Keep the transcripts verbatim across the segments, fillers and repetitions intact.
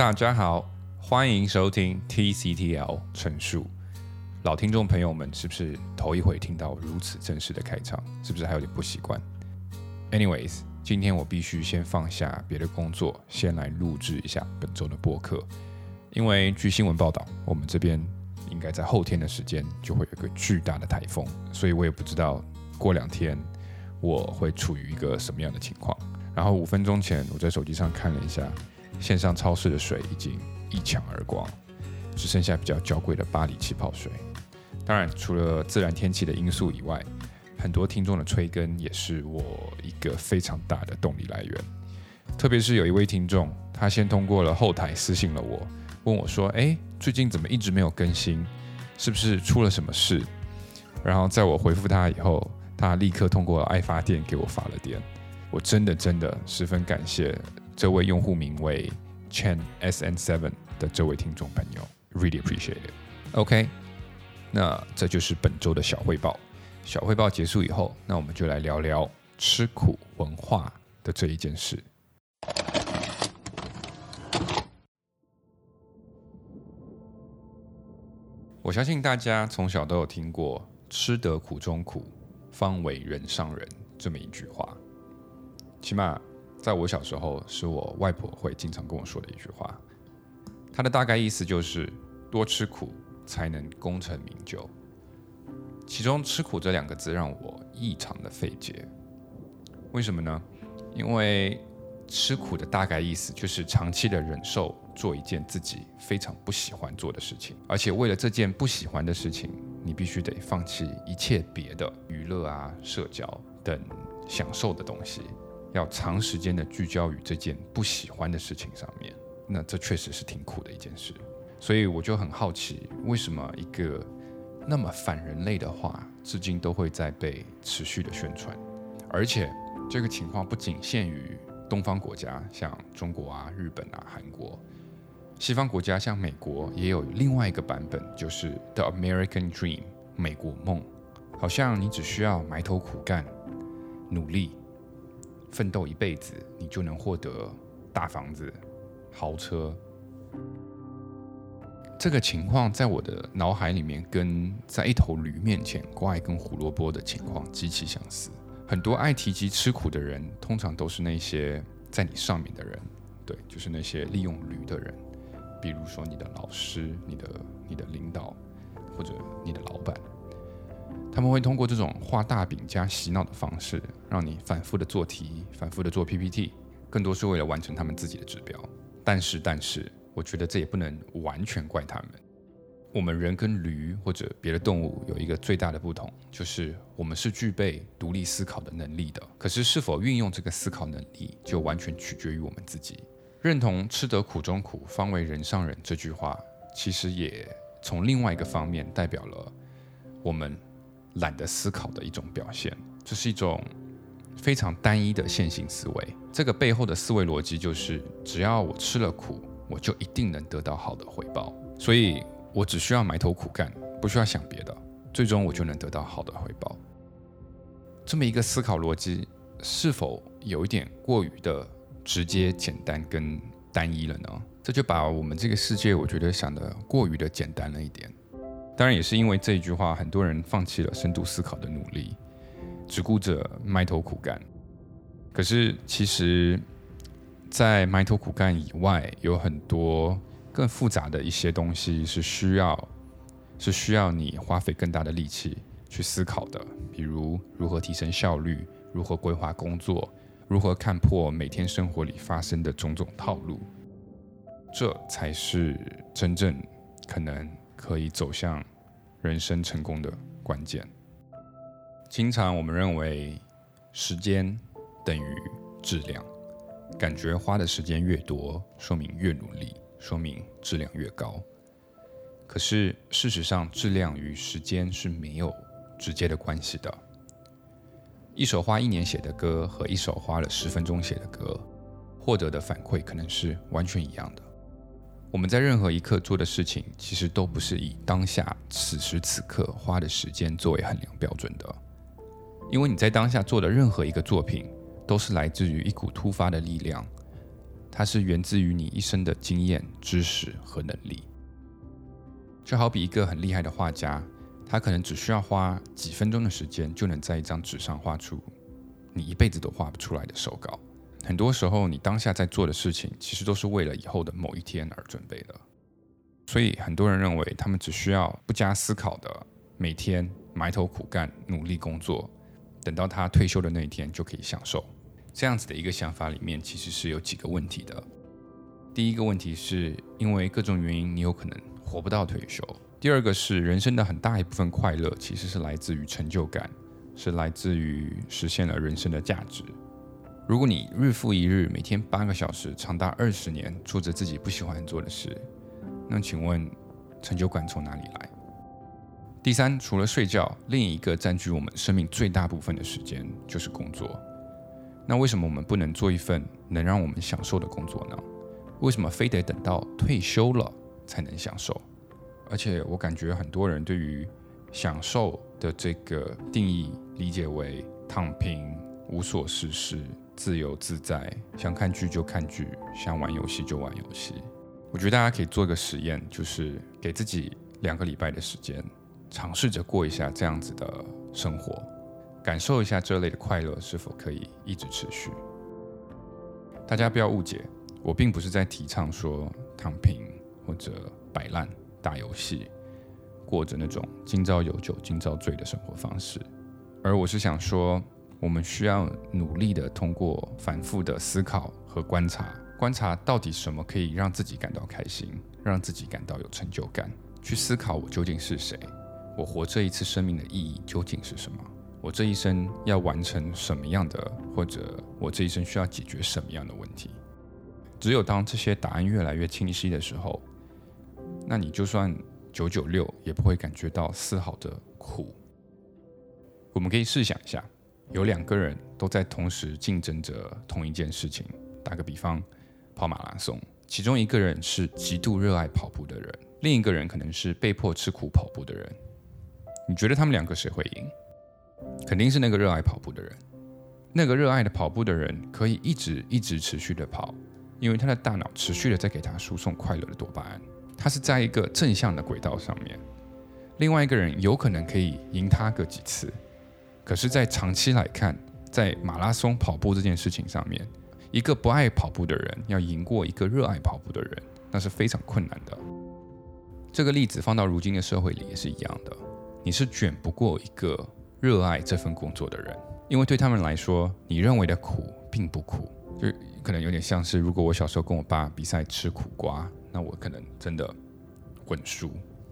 大家好，欢迎收听 T C T L 陈述。老听众朋友们，是不是头一回听到如此正式的开场？是不是还有点不习惯 ？Anyways， 今天我必须先放下别的工作，先来录制一下本周的播客。因为据新闻报道，我们这边应该在后天的时间就会有一个巨大的台风，所以我也不知道过两天我会处于一个什么样的情况。然后五分钟前，我在手机上看了一下。线上超市的水已经一抢而光，只剩下比较娇贵的巴黎气泡水。当然，除了自然天气的因素以外，很多听众的催更也是我一个非常大的动力来源。特别是有一位听众，他先通过了后台私信了我，问我说：“哎，最近怎么一直没有更新？是不是出了什么事？”然后在我回复他以后，他立刻通过了爱发电给我发了电。我真的真的十分感谢这位用户名为 Chen S N 七 的这位听众朋友 ，really appreciate it。OK， 那这就是本周的小汇报。小汇报结束以后，那我们就来聊聊吃苦文化的这一件事。我相信大家从小都有听过“吃得苦中苦，方为人上人”这么一句话。起码在我小时候，是我外婆会经常跟我说的一句话。它的大概意思就是多吃苦才能功成名就。其中吃苦这两个字让我异常的费解。为什么呢？因为吃苦的大概意思就是长期的忍受做一件自己非常不喜欢做的事情，而且为了这件不喜欢的事情，你必须得放弃一切别的娱乐啊、社交等享受的东西。要长时间的聚焦于这件不喜欢的事情上面，那这确实是挺苦的一件事。所以我就很好奇，为什么一个那么反人类的话，至今都会在被持续的宣传？而且这个情况不仅限于东方国家，像中国啊、日本啊、韩国，西方国家像美国也有另外一个版本，就是 The American Dream 美国梦，好像你只需要埋头苦干、努力。奋斗一辈子，你就能获得大房子、豪车。这个情况在我的脑海里面，跟在一头驴面前挂一根胡萝卜的情况极其相似。很多爱提及吃苦的人，通常都是那些在你上面的人，对，就是那些利用驴的人，比如说你的老师、你的、你的领导，或者你的老板。他们会通过这种画大饼加洗脑的方式，让你反复的做题，反复的做 P P T， 更多是为了完成他们自己的指标。但是，但是，我觉得这也不能完全怪他们。我们人跟驴或者别的动物有一个最大的不同，就是我们是具备独立思考的能力的。可是，是否运用这个思考能力，就完全取决于我们自己。认同“吃得苦中苦，方为人上人”这句话，其实也从另外一个方面代表了我们懒得思考的一种表现。这是一种非常单一的线性思维。这个背后的思维逻辑就是，只要我吃了苦，我就一定能得到好的回报。所以我只需要埋头苦干，不需要想别的，最终我就能得到好的回报。这么一个思考逻辑，是否有一点过于的直接、简单跟单一了呢？这就把我们这个世界，我觉得想得过于的简单了一点。当然也是因为这一句话，很多人放弃了深度思考的努力，只顾着埋头苦干。可是其实在埋头苦干以外，有很多更复杂的一些东西是需要是需要你花费更大的力气去思考的，比如如何提升效率，如何规划工作，如何看破每天生活里发生的种种套路。这才是真正可能可以走向人生成功的关键。经常我们认为时间等于质量，感觉花的时间越多，说明越努力，说明质量越高。可是事实上，质量与时间是没有直接的关系的。一首花一年写的歌和一首花了十分钟写的歌，获得的反馈可能是完全一样的。我们在任何一刻做的事情，其实都不是以当下此时此刻花的时间作为衡量标准的，因为你在当下做的任何一个作品，都是来自于一股突发的力量， 它是源自于你一生的经验、知识和能力。就好比一个很厉害的画家，他可能只需要花几分钟的时间，就能在一张纸上画出你一辈子都画不出来的手稿。很多时候，你当下在做的事情，其实都是为了以后的某一天而准备的。所以，很多人认为他们只需要不加思考的每天埋头苦干、努力工作，等到他退休的那一天就可以享受。这样子的一个想法里面，其实是有几个问题的。第一个问题是因为各种原因，你有可能活不到退休。第二个是人生的很大一部分快乐其实是来自于成就感，是来自于实现了人生的价值。如果你日复一日，每天八个小时，长达二十年，做着自己不喜欢做的事，那请问成就感从哪里来？第三，除了睡觉，另一个占据我们生命最大部分的时间就是工作。那为什么我们不能做一份能让我们享受的工作呢？为什么非得等到退休了才能享受？而且我感觉很多人对于享受的这个定义理解为躺平、无所事事、自由自在，想看剧就看剧，想玩游戏就玩游戏。我觉得大家可以做一个实验，就是给自己两个礼拜的时间，尝试着过一下这样子的生活，感受一下这类的快乐是否可以一直持续。大家不要误解，我并不是在提倡说躺平或者摆烂、打游戏，过着那种今朝有酒今朝醉的生活方式，而我是想说，我们需要努力的通过反复的思考和观察，观察到底什么可以让自己感到开心，让自己感到有成就感，去思考我究竟是谁，我活这一次生命的意义究竟是什么，我这一生要完成什么样的，或者我这一生需要解决什么样的问题。只有当这些答案越来越清晰的时候，那你就算九九六也不会感觉到丝毫的苦。我们可以试想一下，有两个人都在同时竞争着同一件事情，打个比方，跑马拉松，其中一个人是极度热爱跑步的人，另一个人可能是被迫吃苦跑步的人。你觉得他们两个谁会赢？肯定是那个热爱跑步的人。那个热爱的跑步的人可以一直一直持续的跑，因为他的大脑持续的在给他输送快乐的多巴胺，他是在一个正向的轨道上面。另外一个人有可能可以赢他个几次，可是在长期来看，在马拉松跑步这件事情上面，一个不爱跑步的人要赢过一个热爱跑步的人，那是非常困难的。这个例子放到如今的社会里也是一样的，你是卷不过一个热爱这份工作的人，因为对他们来说，你认为的苦并不苦，就可能有点像是如果我小时候跟我爸比赛吃苦瓜，那我可能真的稳输。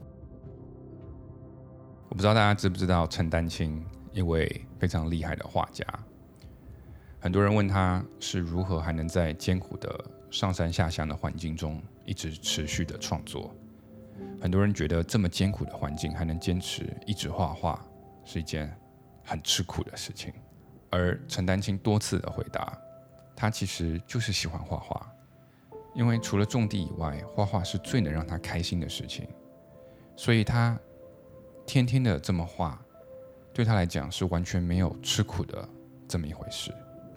我不知道大家知不知道陈丹青，一位非常厉害的画家。很多人问他是如何还能在艰苦的上山下乡的环境中一直持续的创作。很多人觉得这么艰苦的环境还能坚持一直画画是一件很吃苦的事情，而陈丹青多次的回答，他其实就是喜欢画画，因为除了种地以外，画画是最能让他开心的事情，所以他天天的这么画，对他来讲是完全没有吃苦的这么一回事。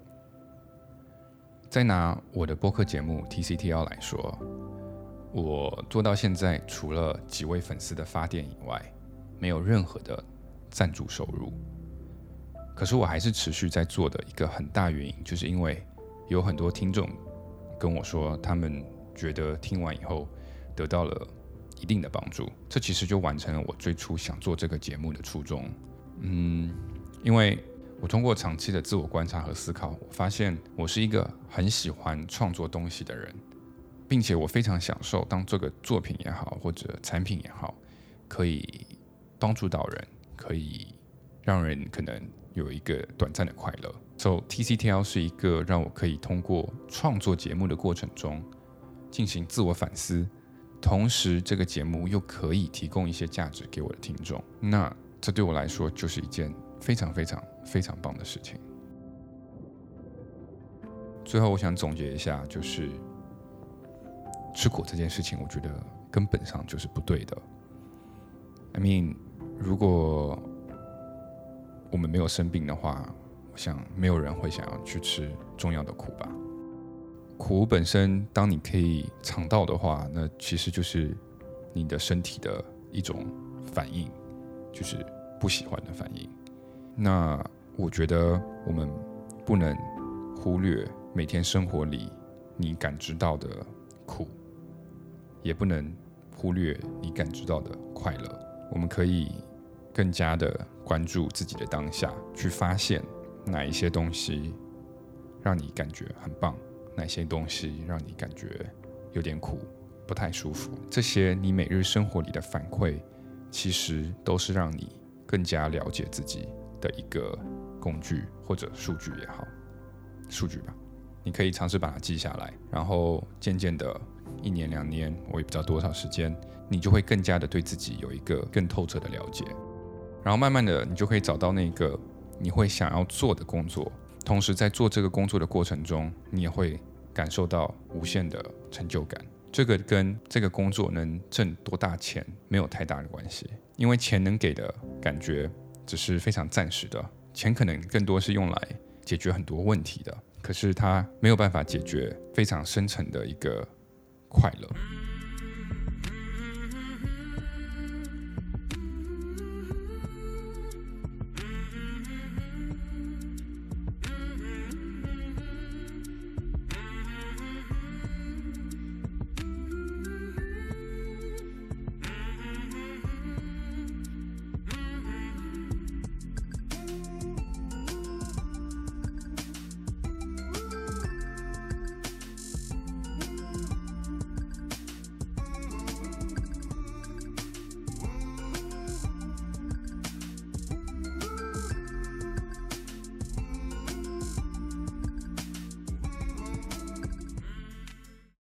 再拿我的播客节目 T C T L 来说，我做到现在，除了几位粉丝的发电以外，没有任何的赞助收入。可是我还是持续在做的一个很大原因，就是因为有很多听众跟我说，他们觉得听完以后得到了一定的帮助，这其实就完成了我最初想做这个节目的初衷。嗯，因为我通过长期的自我观察和思考，我发现我是一个很喜欢创作东西的人，并且我非常享受当这个作品也好，或者产品也好，可以帮助到人，可以让人可能有一个短暂的快乐。So T C T L 是一个让我可以通过创作节目的过程中进行自我反思，同时这个节目又可以提供一些价值给我的听众，那这对我来说就是一件非常非常非常棒的事情。最后我想总结一下，就是吃苦这件事情，我觉得根本上就是不对的。I mean， 如果我们没有生病的话，我想没有人会想要去吃重要的苦吧。 苦本身当你可以尝到的话，那其实就是你的身体的一种反应，就是不喜欢的反应。那我觉得我们不能忽略每天生活里你感知到的苦，也不能忽略你感知到的快乐。我们可以更加的关注自己的当下，去发现哪一些东西让你感觉很棒，哪些东西让你感觉有点苦，不太舒服。这些你每日生活里的反馈，其实都是让你更加了解自己的一个工具或者数据也好，数据吧，你可以尝试把它记下来，然后渐渐的一年两年，我也不知道多少时间，你就会更加的对自己有一个更透彻的了解，然后慢慢的你就可以找到那个你会想要做的工作，同时在做这个工作的过程中，你也会感受到无限的成就感。这个跟这个工作能挣多大钱没有太大的关系，因为钱能给的感觉只是非常暂时的，钱可能更多是用来解决很多问题的，可是它没有办法解决非常深层的一个快乐。